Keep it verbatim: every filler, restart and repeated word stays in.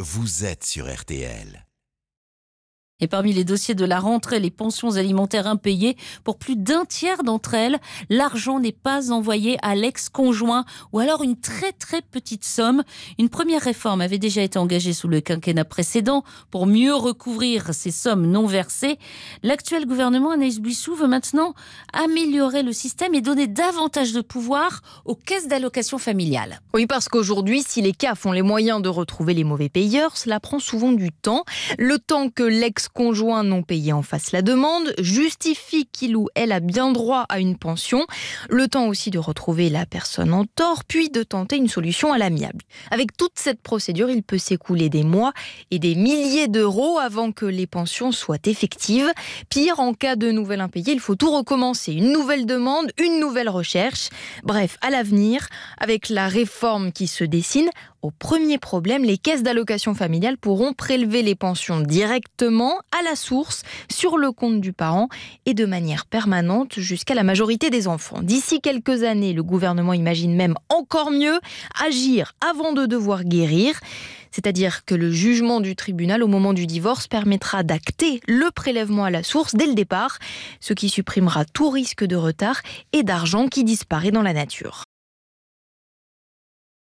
vous êtes sur R T L. Et parmi les dossiers de la rentrée, les pensions alimentaires impayées, pour plus d'un tiers d'entre elles, l'argent n'est pas envoyé à l'ex-conjoint ou alors une très très petite somme. Une première réforme avait déjà été engagée sous le quinquennat précédent pour mieux recouvrir ces sommes non versées. L'actuel gouvernement, Anaïs Buissou, veut maintenant améliorer le système et donner davantage de pouvoir aux caisses d'allocation familiale. Oui, parce qu'aujourd'hui, si les C A F ont les moyens de retrouver les mauvais payeurs, cela prend souvent du temps. Le temps que l'ex-conjoint non payé en fasse la demande, justifie qu'il ou elle a bien droit à une pension, le temps aussi de retrouver la personne en tort, puis de tenter une solution à l'amiable. Avec toute cette procédure, il peut s'écouler des mois et des milliers d'euros avant que les pensions soient effectives. Pire, en cas de nouvel impayé, il faut tout recommencer. Une nouvelle demande, une nouvelle recherche. Bref, à l'avenir, avec la réforme qui se dessine, au premier problème, les caisses d'allocation familiale pourront prélever les pensions directement à la source sur le compte du parent et de manière permanente jusqu'à la majorité des enfants. D'ici quelques années, le gouvernement imagine même encore mieux agir avant de devoir guérir. C'est-à-dire que le jugement du tribunal au moment du divorce permettra d'acter le prélèvement à la source dès le départ, ce qui supprimera tout risque de retard et d'argent qui disparaît dans la nature.